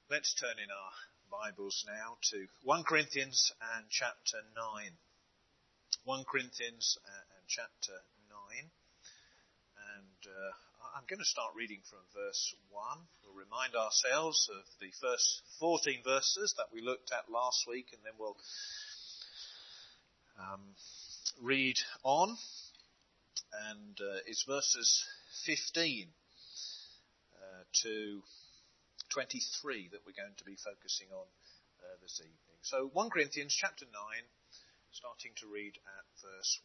Let's turn in our Bibles now to 1 Corinthians and chapter 9. 1 Corinthians and chapter 9. And I'm going to start reading from verse 1. We'll remind ourselves of the first 14 verses that we looked at last week, and then we'll read on. And it's verses 15 to 23 that we're going to be focusing on this evening. So 1 Corinthians chapter 9, starting to read at verse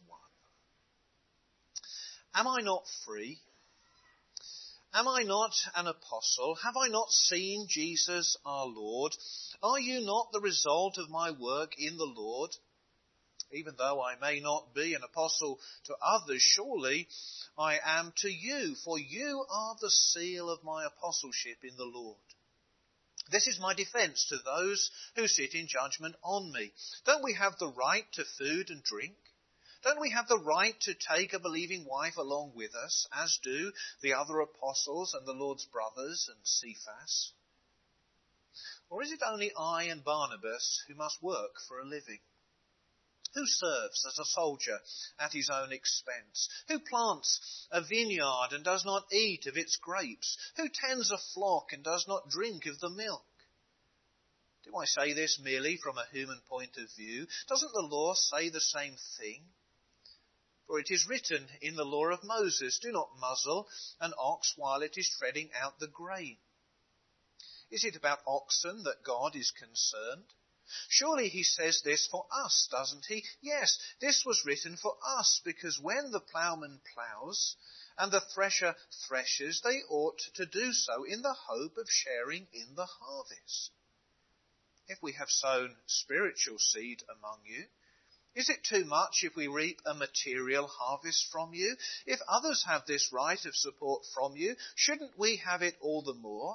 1. Am I not free? Am I not an apostle? Have I not seen Jesus our Lord? Are you not the result of my work in the Lord? Even though I may not be an apostle to others, surely I am to you, for you are the seal of my apostleship in the Lord. This is my defence to those who sit in judgment on me. Don't we have the right to food and drink? Don't we have the right to take a believing wife along with us, as do the other apostles and the Lord's brothers and Cephas? Or is it only I and Barnabas who must work for a living? Who serves as a soldier at his own expense? Who plants a vineyard and does not eat of its grapes? Who tends a flock and does not drink of the milk? Do I say this merely from a human point of view? Doesn't the law say the same thing? For it is written in the law of Moses, do not muzzle an ox while it is treading out the grain. Is it about oxen that God is concerned? Surely he says this for us, doesn't he? Yes, this was written for us, because when the ploughman ploughs and the thresher threshes, they ought to do so in the hope of sharing in the harvest. If we have sown spiritual seed among you, is it too much if we reap a material harvest from you? If others have this right of support from you, shouldn't we have it all the more?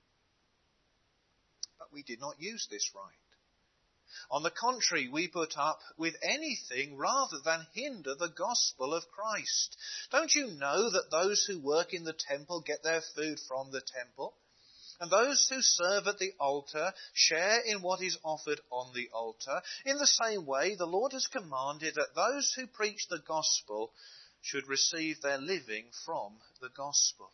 But we did not use this right. On the contrary, we put up with anything rather than hinder the gospel of Christ. Don't you know that those who work in the temple get their food from the temple? And those who serve at the altar share in what is offered on the altar? In the same way, the Lord has commanded that those who preach the gospel should receive their living from the gospel.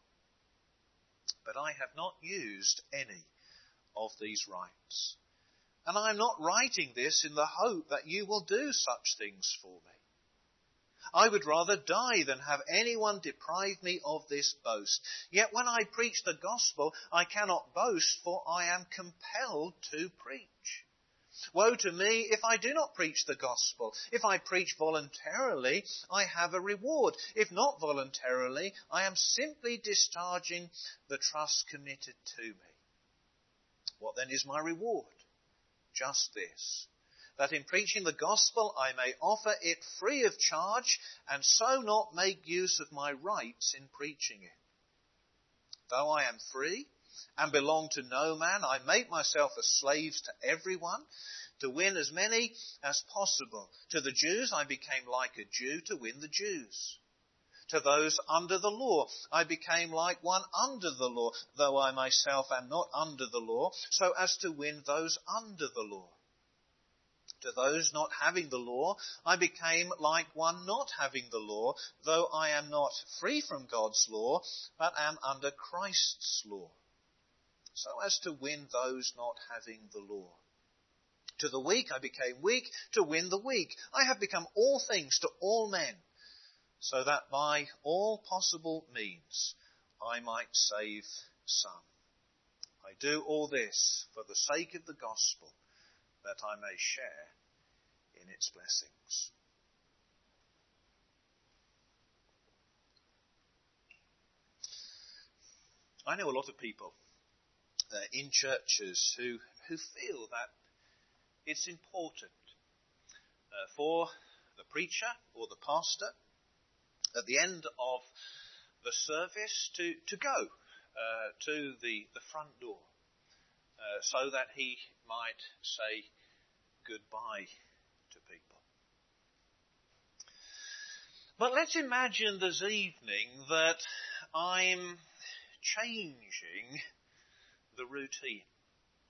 But I have not used any of these rights. And I am not writing this in the hope that you will do such things for me. I would rather die than have anyone deprive me of this boast. Yet when I preach the gospel, I cannot boast, for I am compelled to preach. Woe to me if I do not preach the gospel. If I preach voluntarily, I have a reward. If not voluntarily, I am simply discharging the trust committed to me. What then is my reward? Just this, that in preaching the gospel I may offer it free of charge, and so not make use of my rights in preaching it. Though I am free and belong to no man, I make myself a slave to everyone, to win as many as possible. To the Jews I became like a Jew to win the Jews. To those under the law, I became like one under the law, though I myself am not under the law, so as to win those under the law. To those not having the law, I became like one not having the law, though I am not free from God's law, but am under Christ's law, so as to win those not having the law. To the weak I became weak to win the weak. I have become all things to all men, so that by all possible means I might save some. I do all this for the sake of the gospel, that I may share in its blessings. I know a lot of people in churches who feel that it's important for the preacher or the pastor at the end of the service to go to the front door so that he might say goodbye to people. But let's imagine this evening that I'm changing the routine.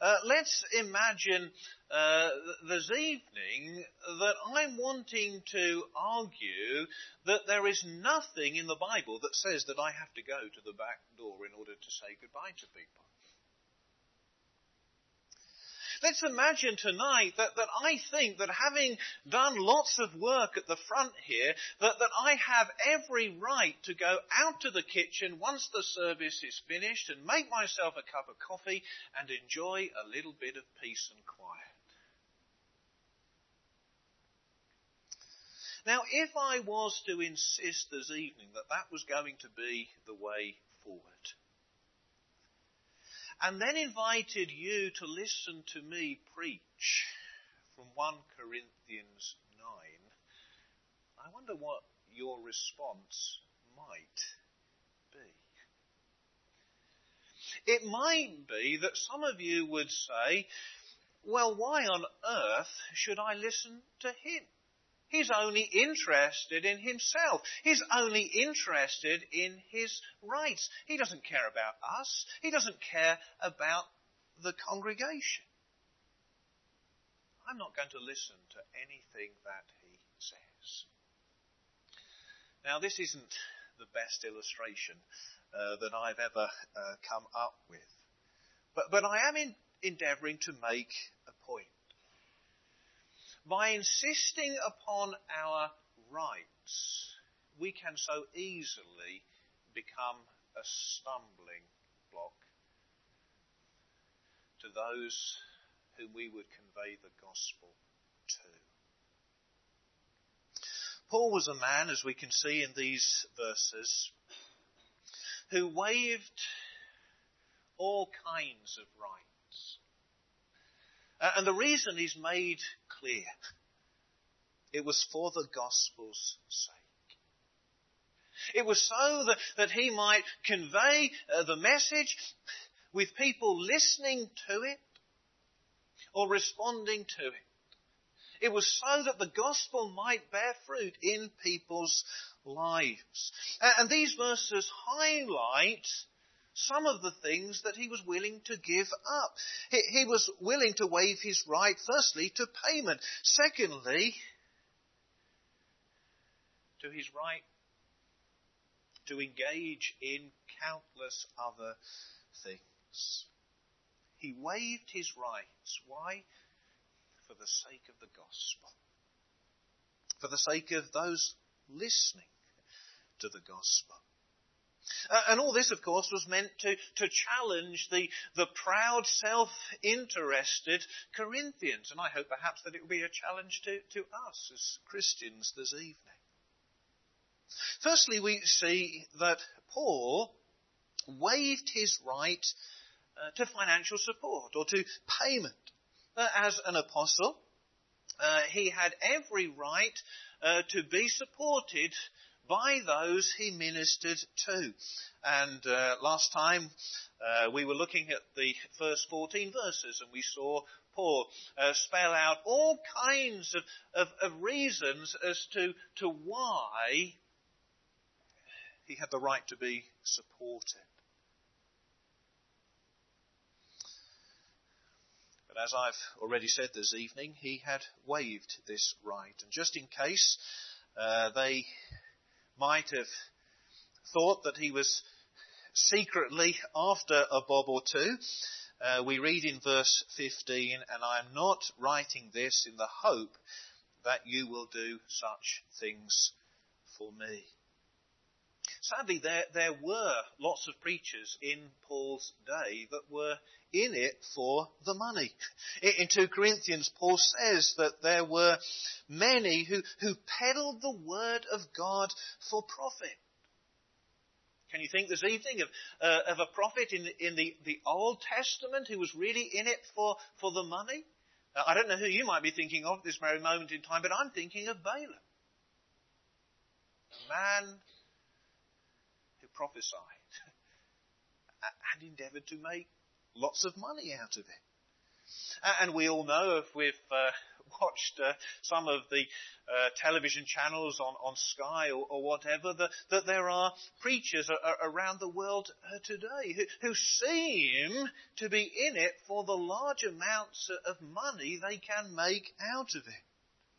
Let's imagine this evening that I'm wanting to argue that there is nothing in the Bible that says that I have to go to the back door in order to say goodbye to people. Let's imagine tonight that I think that having done lots of work at the front here, that I have every right to go out to the kitchen once the service is finished and make myself a cup of coffee and enjoy a little bit of peace and quiet. Now, if I was to insist this evening that was going to be the way forward, and then invited you to listen to me preach from 1 Corinthians 9, I wonder what your response might be. It might be that some of you would say, well, why on earth should I listen to him? He's only interested in himself. He's only interested in his rights. He doesn't care about us. He doesn't care about the congregation. I'm not going to listen to anything that he says. Now, this isn't the best illustration that I've ever come up with. But I am endeavouring to make a point. By insisting upon our rights, we can so easily become a stumbling block to those whom we would convey the gospel to. Paul was a man, as we can see in these verses, who waived all kinds of rights. And the reason is made clear. It was for the gospel's sake. It was so that he might convey the message with people listening to it or responding to it. It was so that the gospel might bear fruit in people's lives. And these verses highlight some of the things that he was willing to give up. He was willing to waive his right, firstly, to payment. Secondly, to his right to engage in countless other things. He waived his rights. Why? For the sake of the gospel. For the sake of those listening to the gospel. And all this, of course, was meant to challenge the proud, self-interested Corinthians. And I hope perhaps that it will be a challenge to us as Christians this evening. Firstly, we see that Paul waived his right to financial support or to payment. As an apostle, he had every right to be supported by those he ministered to. And last time we were looking at the first 14 verses and we saw Paul spell out all kinds of reasons as to why he had the right to be supported. But as I've already said this evening, he had waived this right. And just in case they might have thought that he was secretly after a bob or two, we read in verse 15, and I am not writing this in the hope that you will do such things for me. Sadly, there were lots of preachers in Paul's day that were in it for the money. In 2 Corinthians, Paul says that there were many who peddled the word of God for profit. Can you think this evening of a prophet in the Old Testament who was really in it for the money? I don't know who you might be thinking of at this very moment in time, but I'm thinking of Balaam. A man who prophesied and endeavoured to make lots of money out of it. And we all know, if we've watched some of the television channels on Sky or whatever, that there are preachers around the world today who seem to be in it for the large amounts of money they can make out of it.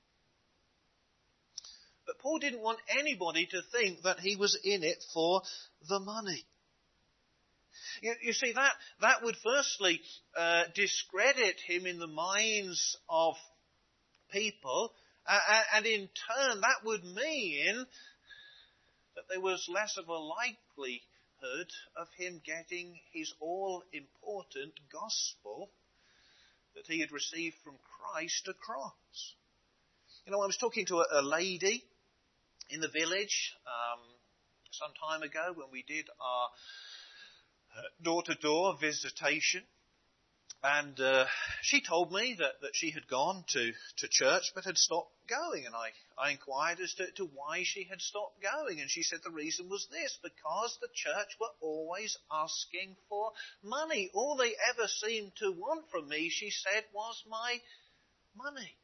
But Paul didn't want anybody to think that he was in it for the money. You see, that would firstly discredit him in the minds of people, and in turn that would mean that there was less of a likelihood of him getting his all-important gospel that he had received from Christ across. You know, I was talking to a lady in the village some time ago when we did our door-to-door visitation, and she told me that she had gone to church but had stopped going, and I inquired as to why she had stopped going, and she said the reason was this: because the church were always asking for money. All they ever seemed to want from me, she said, was my money.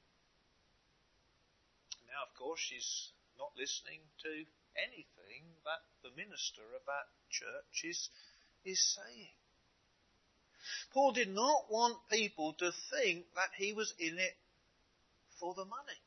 Now, of course, she's not listening to anything that the minister of that church is saying. Paul did not want people to think that he was in it for the money.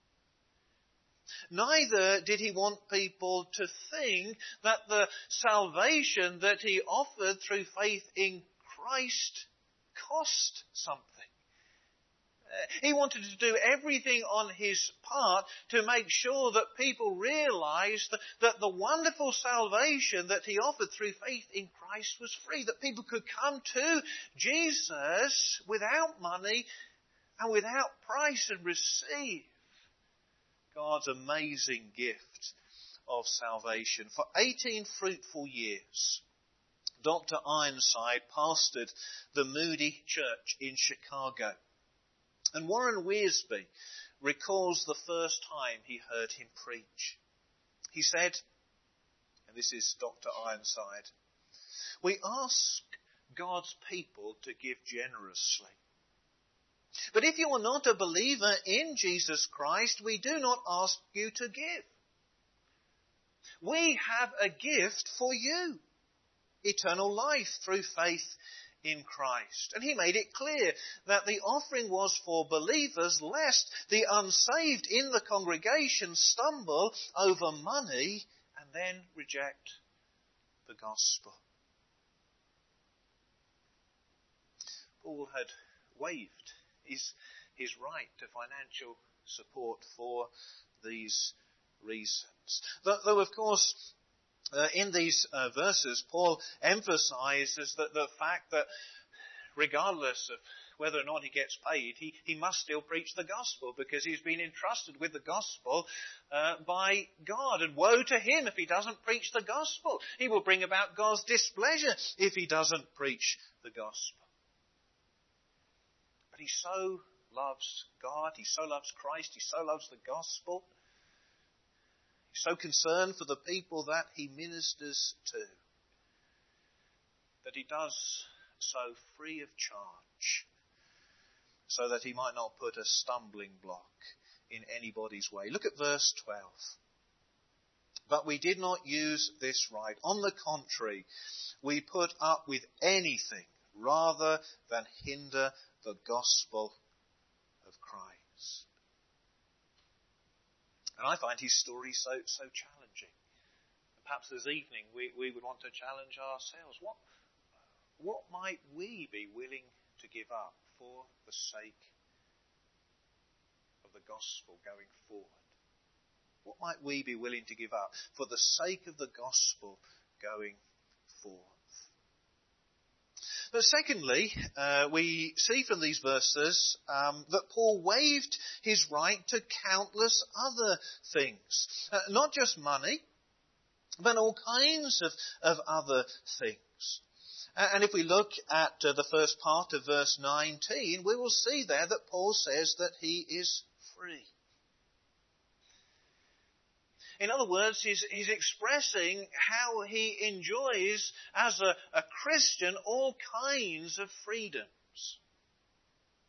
Neither did he want people to think that the salvation that he offered through faith in Christ cost something. He wanted to do everything on his part to make sure that people realized that the wonderful salvation that he offered through faith in Christ was free, that people could come to Jesus without money and without price and receive God's amazing gift of salvation. For 18 fruitful years, Dr. Ironside pastored the Moody Church in Chicago. And Warren Wiersbe recalls the first time he heard him preach. He said, and this is Dr. Ironside, "We ask God's people to give generously. But if you are not a believer in Jesus Christ, we do not ask you to give. We have a gift for you, eternal life through faith in Christ." And he made it clear that the offering was for believers, lest the unsaved in the congregation stumble over money and then reject the gospel. Paul had waived his right to financial support for these reasons. Though of course, in these verses, Paul emphasizes that the fact that regardless of whether or not he gets paid, he must still preach the gospel, because he's been entrusted with the gospel by God. And woe to him if he doesn't preach the gospel. He will bring about God's displeasure if he doesn't preach the gospel. But he so loves God, he so loves Christ, he so loves the gospel, he's so concerned for the people that he ministers to, that he does so free of charge, so that he might not put a stumbling block in anybody's way. Look at verse 12. "But we did not use this right. On the contrary, we put up with anything rather than hinder the gospel of Christ." And I find his story so challenging. Perhaps this evening we would want to challenge ourselves. What might we be willing to give up for the sake of the gospel going forward? What might we be willing to give up for the sake of the gospel going forward? But secondly, we see from these verses that Paul waived his right to countless other things. Not just money, but all kinds of other things. And if we look at the first part of verse 19, we will see there that Paul says that he is free. In other words, he's expressing how he enjoys, as a Christian, all kinds of freedoms.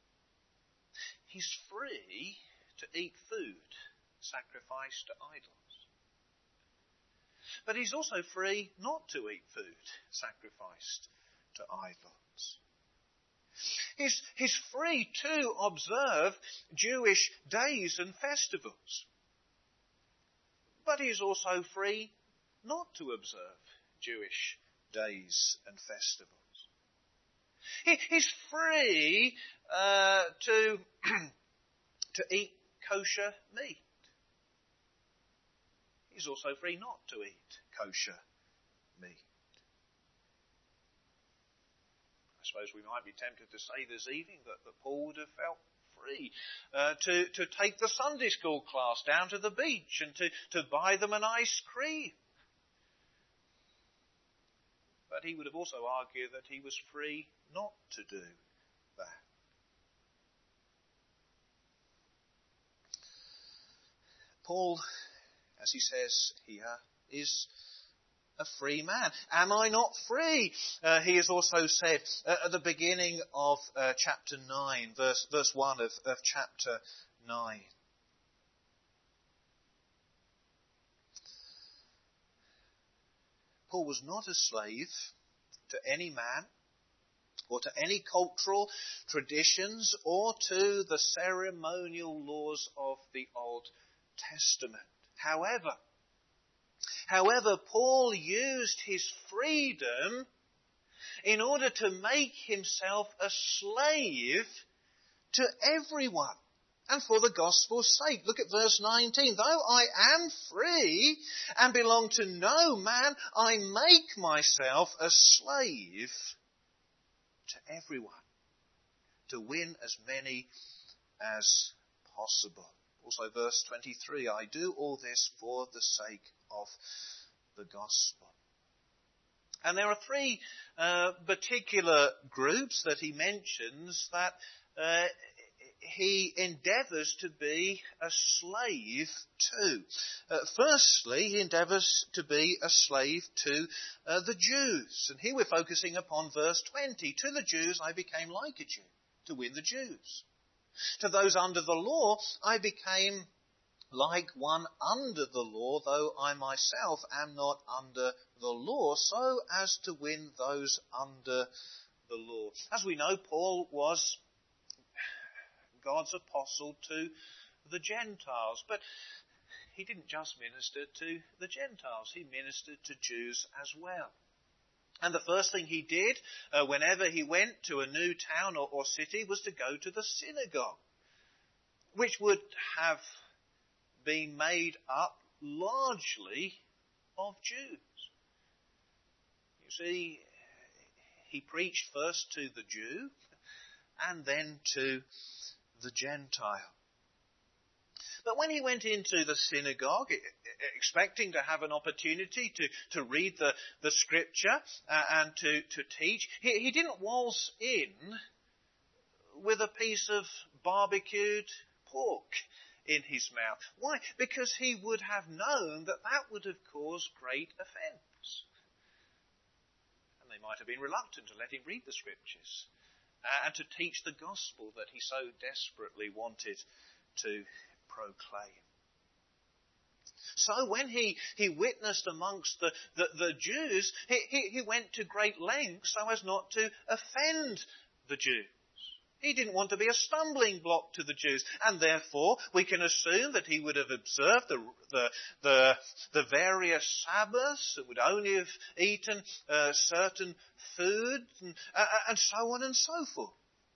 he's free to eat food sacrificed to idols. But he's also free not to eat food sacrificed to idols. He's free to observe Jewish days and festivals. But he's also free not to observe Jewish days and festivals. He's free to eat kosher meat. He's also free not to eat kosher meat. I suppose we might be tempted to say this evening that Paul would have felt free to take the Sunday school class down to the beach and to buy them an ice cream. But he would have also argued that he was free not to do that. Paul, as he says here, is a free man. Am I not free? He has also said at the beginning of chapter 9, verse 1 of chapter 9. Paul was not a slave to any man or to any cultural traditions or to the ceremonial laws of the Old Testament. However, Paul used his freedom in order to make himself a slave to everyone, and for the gospel's sake. Look at verse 19. Though I am free and belong to no man, I make myself a slave to everyone, to win as many as possible. Also verse 23, I do all this for the sake of the gospel. And there are three particular groups that he mentions that he endeavours to be a slave to. Firstly, he endeavours to be a slave to the Jews. And here we're focusing upon verse 20. To the Jews I became like a Jew, to win the Jews. To those under the law I became like one under the law, though I myself am not under the law, so as to win those under the law. As we know, Paul was God's apostle to the Gentiles, but he didn't just minister to the Gentiles, he ministered to Jews as well. And the first thing he did whenever he went to a new town or city was to go to the synagogue, which would have been made up largely of Jews. You see, he preached first to the Jew and then to the Gentile. But when he went into the synagogue, expecting to have an opportunity to read the scripture and to teach, he didn't waltz in with a piece of barbecued pork in his mouth. Why? Because he would have known that would have caused great offence. And they might have been reluctant to let him read the scriptures and to teach the gospel that he so desperately wanted to proclaim. So when he witnessed amongst the Jews, he went to great lengths so as not to offend the Jews. He didn't want to be a stumbling block to the Jews, and therefore we can assume that he would have observed the various Sabbaths, and would only have eaten certain food, and so on and so forth.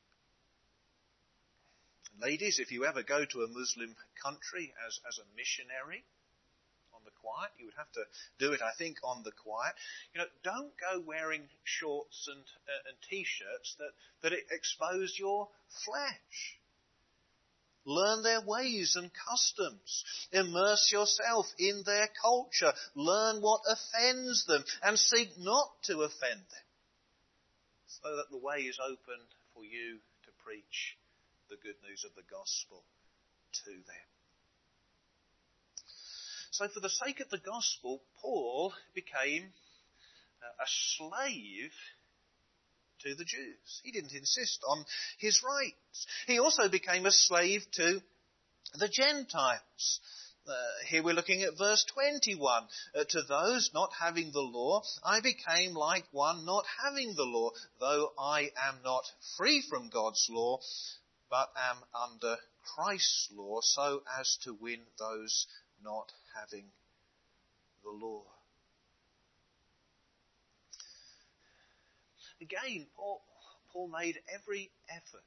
Ladies, if you ever go to a Muslim country as a missionary, on the quiet, you would have to do it, I think, on the quiet. Don't go wearing shorts and t-shirts that expose your flesh. Learn their ways and customs. Immerse yourself in their culture. Learn what offends them and seek not to offend them, so that the way is open for you to preach the good news of the gospel to them. So for the sake of the gospel, Paul became a slave to the Jews. He didn't insist on his rights. He also became a slave to the Gentiles. Here we're looking at verse 21. To those not having the law, I became like one not having the law, though I am not free from God's law, but am under Christ's law, so as to win those not having the law. Again, Paul made every effort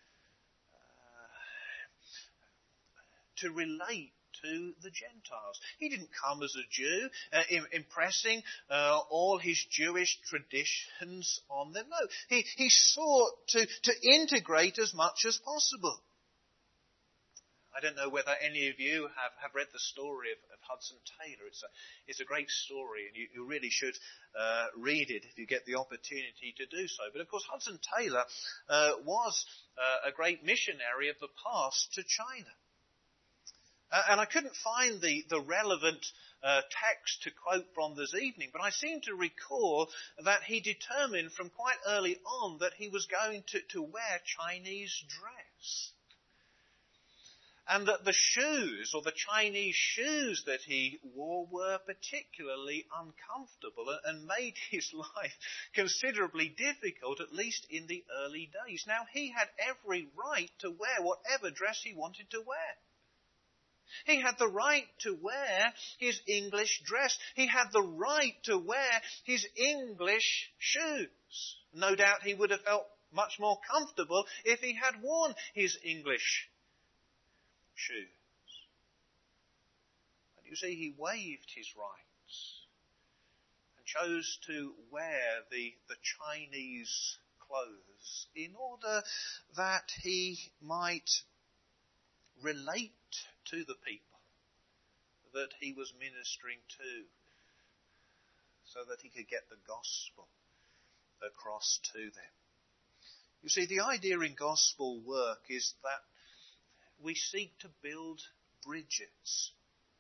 to relate to the Gentiles. He didn't come as a Jew, impressing all his Jewish traditions on them. No, he sought to integrate as much as possible. I don't know whether any of you have read the story of Hudson Taylor. It's a great story, and you really should read it if you get the opportunity to do so. But of course, Hudson Taylor was a great missionary of the past to China. And I couldn't find the relevant text to quote from this evening, but I seem to recall that he determined from quite early on that he was going to wear Chinese dress. And that the shoes, or the Chinese shoes that he wore, were particularly uncomfortable and made his life considerably difficult, at least in the early days. Now, he had every right to wear whatever dress he wanted to wear. He had the right to wear his English dress. He had the right to wear his English shoes. No doubt he would have felt much more comfortable if he had worn his English shoes. But you see, he waived his rights and chose to wear the Chinese clothes in order that he might relate to the people that he was ministering to, so that he could get the gospel across to them. You see, the idea in gospel work is that we seek to build bridges.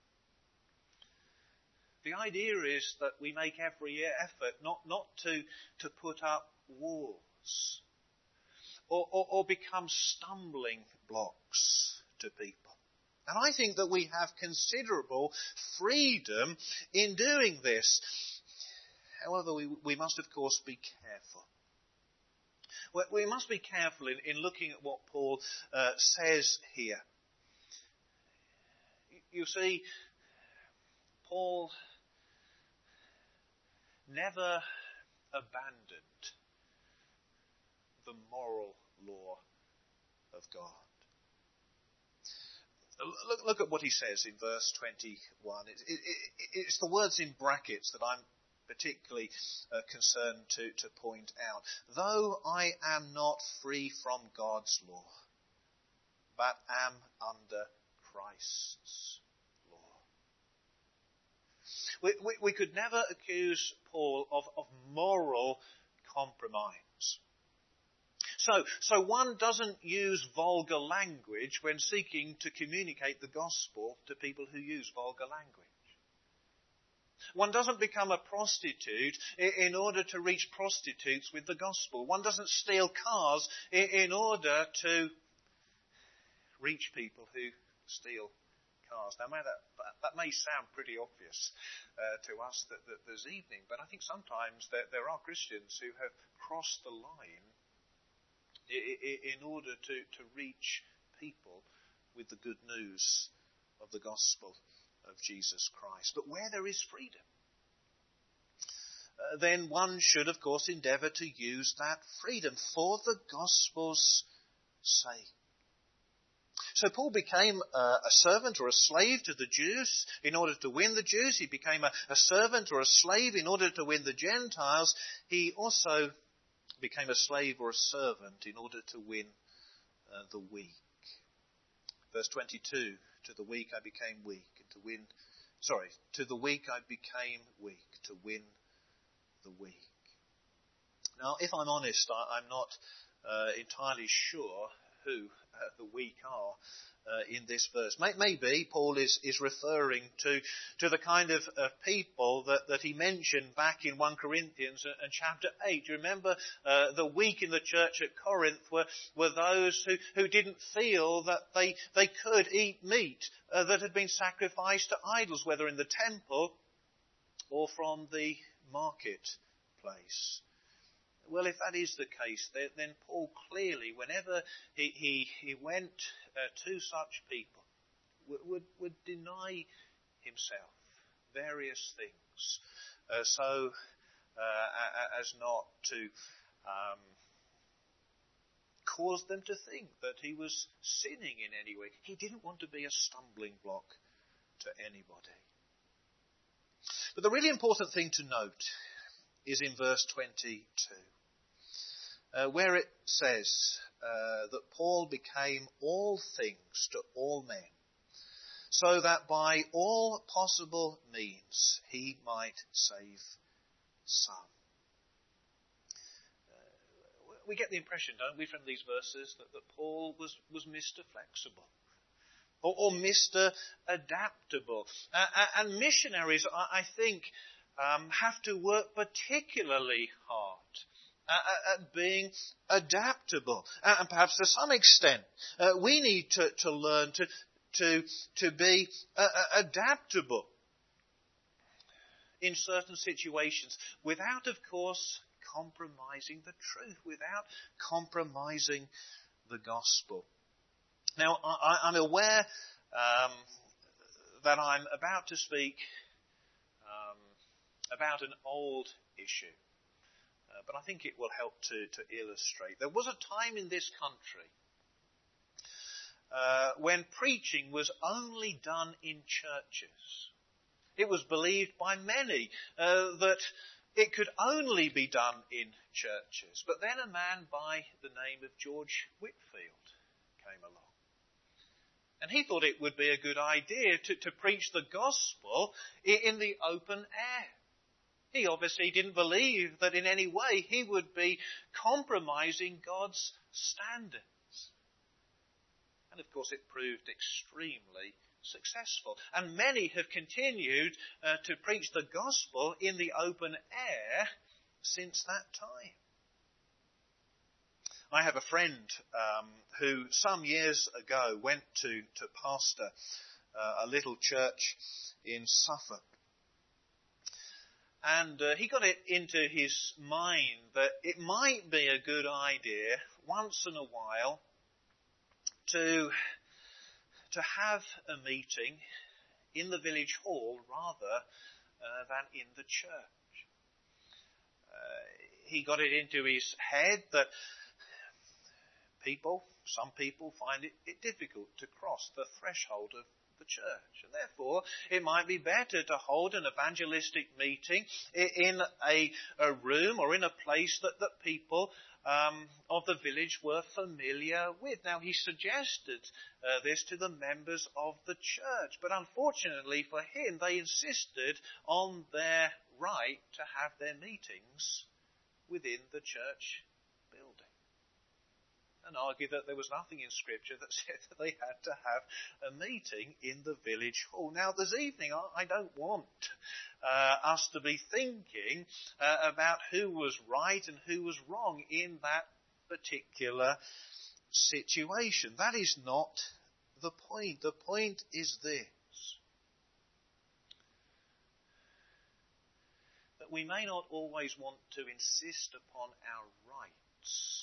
The idea is that we make every effort not to put up walls or become stumbling blocks to people. And I think that we have considerable freedom in doing this. However, we must, of course, be careful. We must be careful in looking at what Paul says here. You see, Paul never abandoned the moral law of God. Look at what he says in verse 21. It's the words in brackets that I'm particularly concerned to point out. Though I am not free from God's law, but am under Christ's law. We could never accuse Paul of moral compromise. So one doesn't use vulgar language when seeking to communicate the gospel to people who use vulgar language. One doesn't become a prostitute in order to reach prostitutes with the gospel. One doesn't steal cars in order to reach people who steal cars. Now, that may sound pretty obvious to us this evening, but I think sometimes there are Christians who have crossed the line in order to reach people with the good news of the gospel of Jesus Christ. But where there is freedom, then one should, of course, endeavour to use that freedom for the gospel's sake. So Paul became a servant or a slave to the Jews in order to win the Jews. He became a servant or a slave in order to win the Gentiles. He also became a slave or a servant in order to win the weak. Verse 22, to the weak I became weak, and to the weak I became weak, to win the weak. Now, if I'm honest, I'm not entirely sure who the weak are in this verse. Maybe Paul is referring to the kind of people that he mentioned back in 1 Corinthians and chapter 8. Do you remember the weak in the church at Corinth were those who didn't feel that they could eat meat that had been sacrificed to idols, whether in the temple or from the marketplace. Well, if that is the case, then Paul clearly, whenever he went to such people, would deny himself various things, so as not to cause them to think that he was sinning in any way. He didn't want to be a stumbling block to anybody. But the really important thing to note is in verse 22. Where it says that Paul became all things to all men, so that by all possible means he might save some. We get the impression, don't we, from these verses that Paul was Mr. Flexible or Mr. Adaptable. And missionaries, I think, have to work particularly hard at being adaptable. And perhaps to some extent, we need to learn to be adaptable in certain situations without, of course, compromising the truth, without compromising the gospel. Now, I'm aware that I'm about to speak about an old issue. But I think it will help to illustrate. There was a time in this country when preaching was only done in churches. It was believed by many that it could only be done in churches. But then a man by the name of George Whitefield came along. And he thought it would be a good idea to preach the gospel in the open air. He obviously didn't believe that in any way he would be compromising God's standards. And of course it proved extremely successful. And many have continued to preach the gospel in the open air since that time. I have a friend who some years ago went to pastor a little church in Suffolk. And he got it into his mind that it might be a good idea once in a while to have a meeting in the village hall rather than in the church. He got it into his head that some people find it difficult to cross the threshold of the church. And therefore, it might be better to hold an evangelistic meeting in a room or in a place that people of the village were familiar with. Now, he suggested this to the members of the church, but unfortunately for him, they insisted on their right to have their meetings within the church building, and argued that there was nothing in Scripture that said that they had to have a meeting in the village hall. Now, this evening, I don't want us to be thinking about who was right and who was wrong in that particular situation. That is not the point. The point is this: that we may not always want to insist upon our rights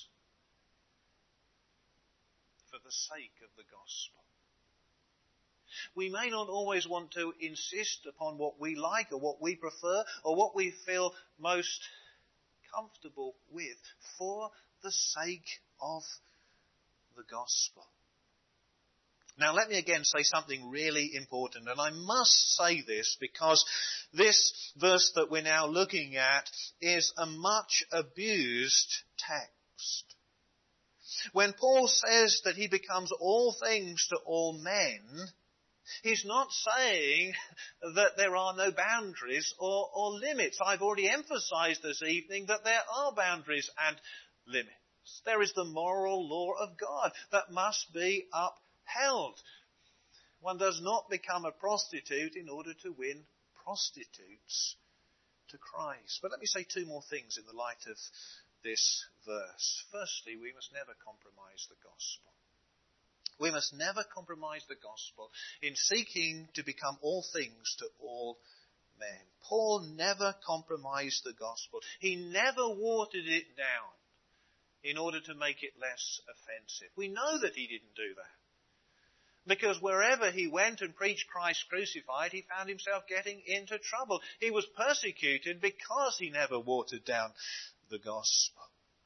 for the sake of the gospel. We may not always want to insist upon what we like or what we prefer or what we feel most comfortable with for the sake of the gospel. Now, let me again say something really important, and I must say this because this verse that we're now looking at is a much abused text. When Paul says that he becomes all things to all men, he's not saying that there are no boundaries or limits. I've already emphasized this evening that there are boundaries and limits. commandments. There is the moral law of God that must be upheld. One does not become a prostitute in order to win prostitutes to Christ. But let me say two more things in the light of this verse. Firstly, we must never compromise the gospel. We must never compromise the gospel in seeking to become all things to all men. Paul never compromised the gospel. He never watered it down in order to make it less offensive. We know that he didn't do that. Because wherever he went and preached Christ crucified, he found himself getting into trouble. He was persecuted because he never watered down the gospel.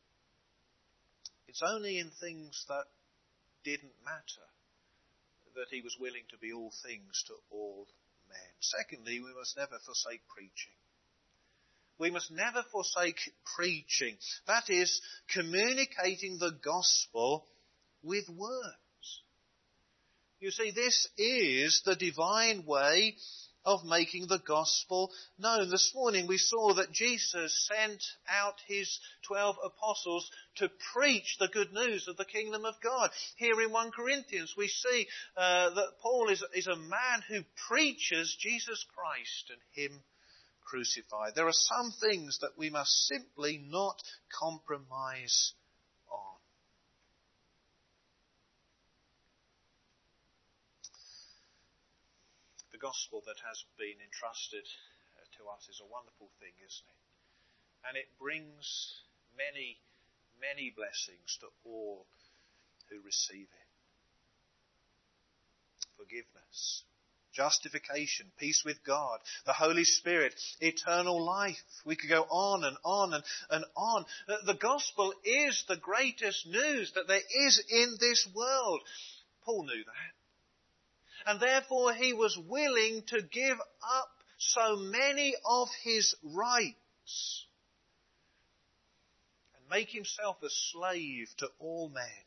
It's only in things that didn't matter that he was willing to be all things to all men. Secondly, we must never forsake preaching. We must never forsake preaching. That is, communicating the gospel with words. You see, this is the divine way of making the gospel known. This morning we saw that Jesus sent out his 12 apostles to preach the good news of the kingdom of God. Here in 1 Corinthians we see that Paul is a man who preaches Jesus Christ and him crucified. There are some things that we must simply not compromise on. The gospel that has been entrusted to us is a wonderful thing, isn't it? And it brings many, many blessings to all who receive it. Forgiveness, justification, peace with God, the Holy Spirit, eternal life. We could go on and on and on. The gospel is the greatest news that there is in this world. Paul knew that. And therefore he was willing to give up so many of his rights and make himself a slave to all men,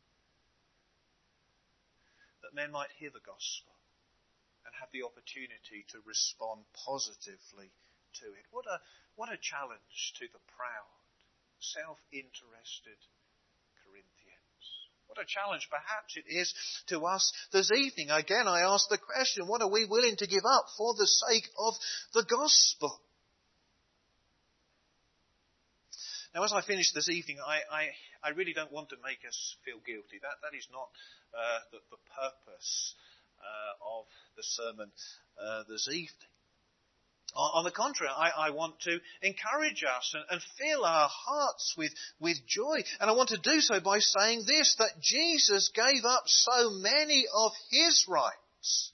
that men might hear the gospel and have the opportunity to respond positively to it. What a challenge to the proud, self-interested Corinthians. What a challenge perhaps it is to us this evening. Again, I ask the question, what are we willing to give up for the sake of the gospel? Now, as I finish this evening, I really don't want to make us feel guilty. That is not the purpose of the sermon this evening. On the contrary, I want to encourage us and fill our hearts with joy. And I want to do so by saying this, that Jesus gave up so many of his rights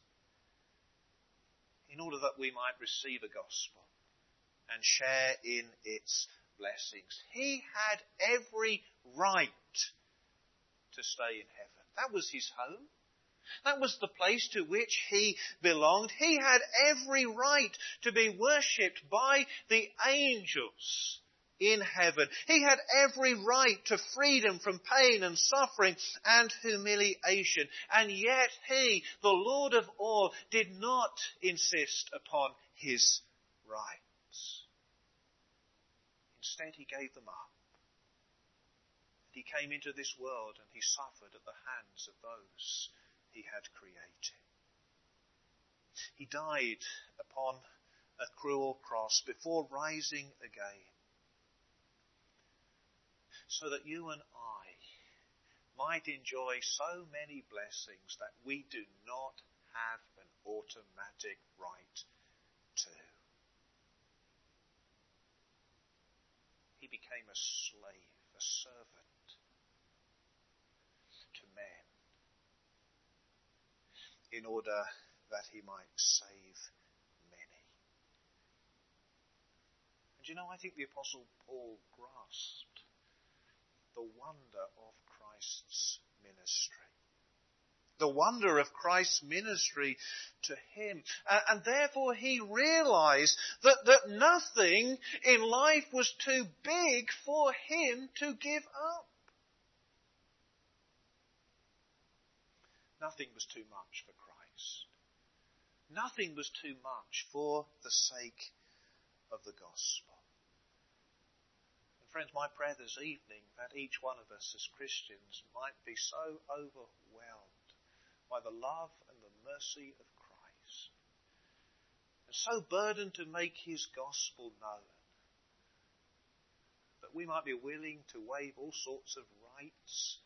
in order that we might receive the gospel and share in its blessings. He had every right to stay in heaven. That was his home. That was the place to which he belonged. He had every right to be worshipped by the angels in heaven. He had every right to freedom from pain and suffering and humiliation. And yet he, the Lord of all, did not insist upon his rights. Instead, he gave them up. He came into this world and he suffered at the hands of those he had created. He died upon a cruel cross before rising again, so that you and I might enjoy so many blessings that we do not have an automatic right to. He became a slave, a servant to men, in order that he might save many. And you know, I think the Apostle Paul grasped the wonder of Christ's ministry. The wonder of Christ's ministry to him. And therefore he realized that nothing in life was too big for him to give up. Nothing was too much for Christ. Nothing was too much for the sake of the gospel. Friends, my prayer this evening that each one of us as Christians might be so overwhelmed by the love and the mercy of Christ, and so burdened to make his gospel known, that we might be willing to waive all sorts of rights,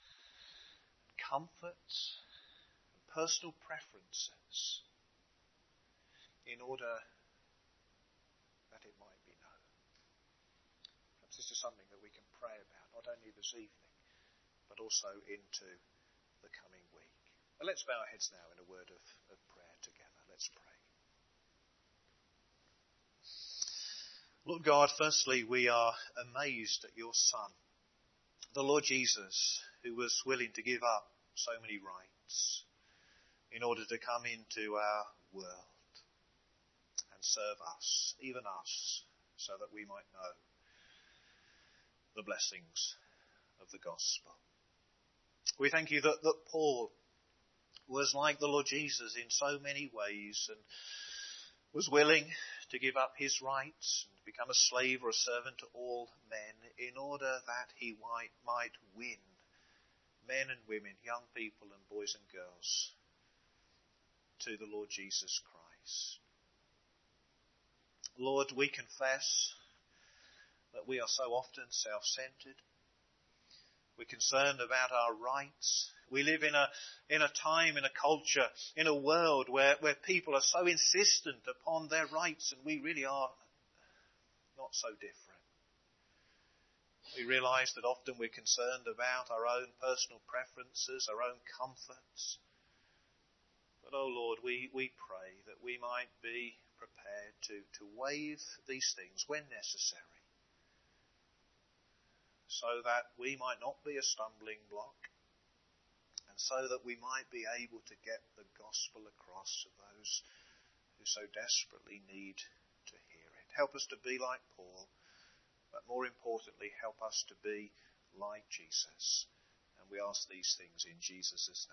comforts, and personal preferences in order that it might be known. Perhaps this is something that we can pray about, not only this evening, but also into the coming week. But let's bow our heads now in a word of prayer together. Let's pray. Lord God, firstly, we are amazed at your Son, the Lord Jesus, who was willing to give up so many rights in order to come into our world and serve us, even us, so that we might know the blessings of the gospel. We thank you that Paul was like the Lord Jesus in so many ways and was willing to give up his rights and become a slave or a servant to all men in order that he might win men and women, young people and boys and girls, to the Lord Jesus Christ. Lord, we confess that we are so often self-centered. We're concerned about our rights. We live in a time, in a culture, in a world where people are so insistent upon their rights, and we really are not so different. We realise that often we're concerned about our own personal preferences, our own comforts. But, oh Lord, we pray that we might be prepared to waive these things when necessary, so that we might not be a stumbling block, and so that we might be able to get the gospel across to those who so desperately need to hear it. Help us to be like Paul, but more importantly, help us to be like Jesus. And we ask these things in Jesus' name.